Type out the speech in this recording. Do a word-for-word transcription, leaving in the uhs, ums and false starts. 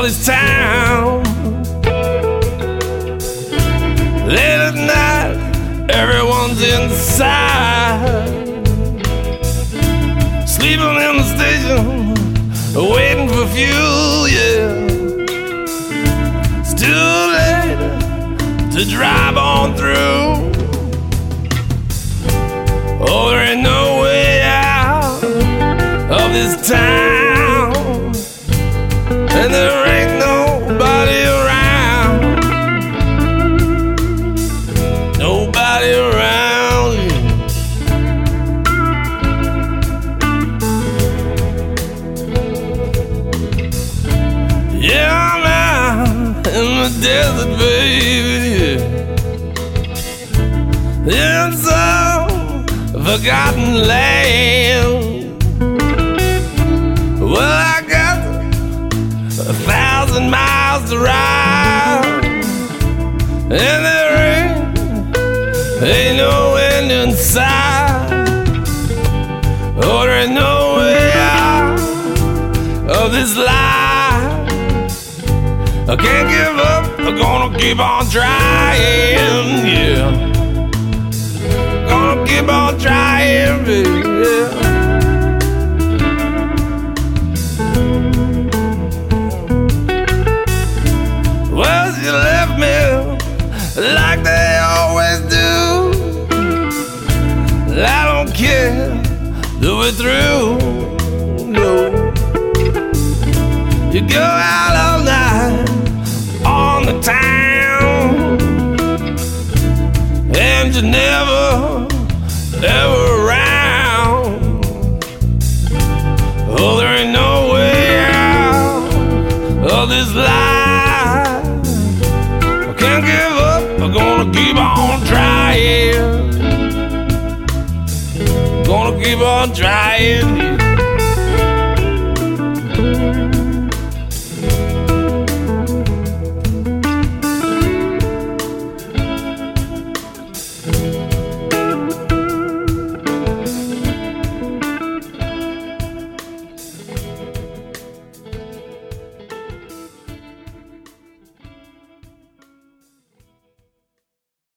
all this town. Late at night, everyone's inside, sleeping in the station, waiting for fuel, yeah. It's too late to drive on through. Oh, there ain't no way out of this town, and there ain't nobody around, nobody around you. Yeah, I'm out in the desert, baby, yeah. In some forgotten land. Well, I got a thousand miles to ride, and there ain't, ain't no end in sight. Oh, there ain't no way out of this life. I can't give up, I'm gonna keep on trying, yeah. Gonna keep on trying, baby, yeah. Well, she left me like they always do. I don't care that we're through, no. You go out all night on the town, and you never, ever around. Oh, there ain't no way out of this life. I can't give up, I'm gonna keep on trying. Gonna keep on trying.